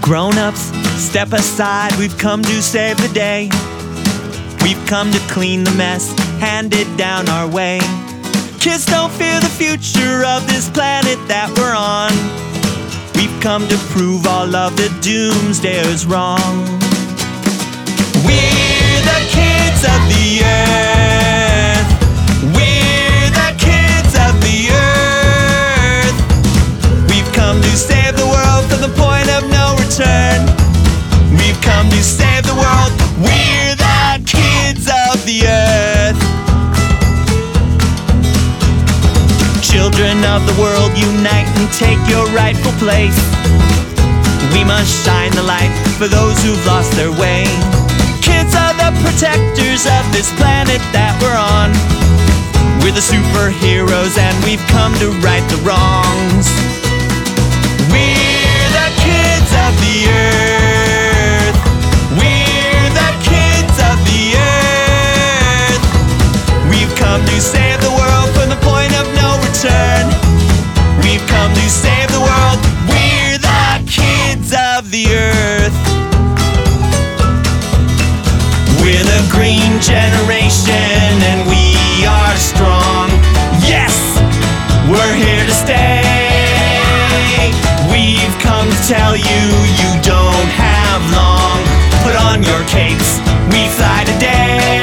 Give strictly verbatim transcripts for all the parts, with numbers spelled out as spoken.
Grown-ups, step aside, we've come to save the day. We've come to clean the mess handed down our way. Kids, don't fear the future of this planet that we're on. We've come to prove all of the doomsdayers wrong. We're the kids of the earth. We're the kids of the earth. We've come to save the world from the point of no return. We've come to save the world. We're the kids of the earth. Children of the world, unite and take your rightful place. We must shine the light for those who've lost their way. Kids are the protectors of this planet that we're on. We're the superheroes and we've come to right the wrongs. We're the kids of the earth. We're the kids of the earth. We've come to save the world from the point of no return. We've come to save the world. We're the kids of the earth. We're the green generation and we are strong. Yes, we're here to stay. We've come to tell you, you don't have long. Put on your capes, we fly today.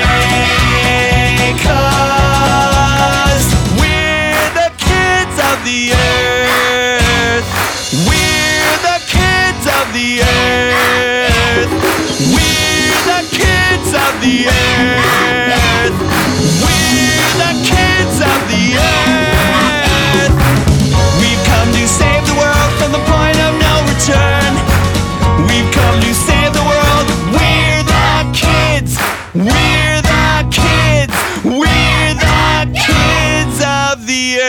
'Cause we're the kids of the earth. We're the kids of the earth. We're the kids of the earth. We're the kids of the earth. We've come to save the world from the point of no return. We've come to save the world. We're the kids. We're the kids. We're the kids of the earth.